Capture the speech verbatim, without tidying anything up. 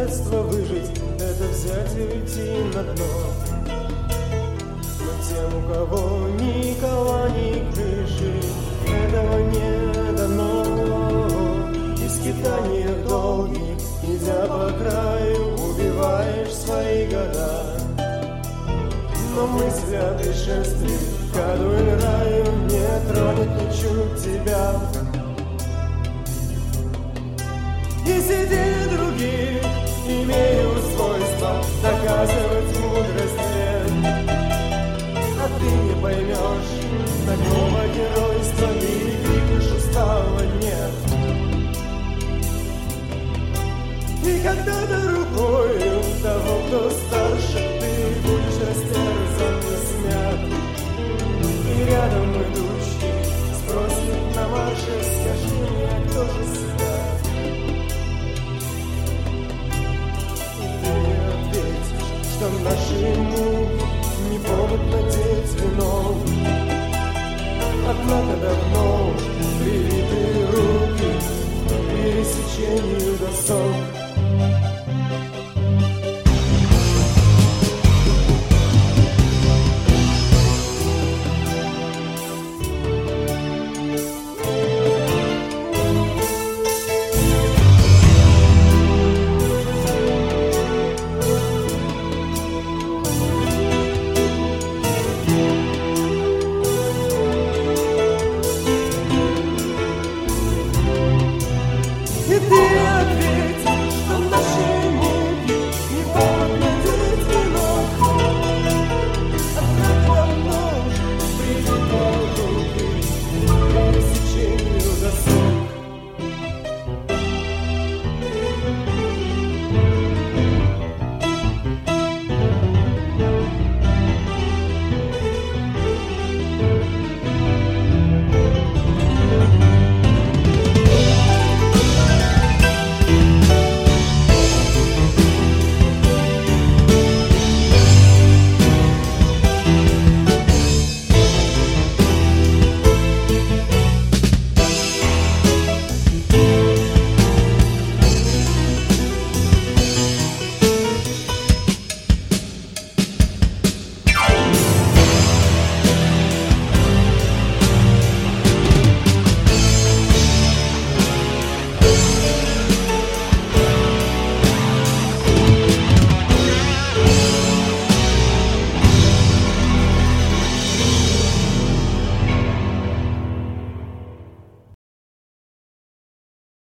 средство выжить — это взять и уйти на дно. Но тем, у кого ни кола, ни крыши, этого не дано. И скитания долгих, идя по краю, убиваешь свои года. Но мысль о пришествии к аду и раю не тронет ничуть тебя. И сиди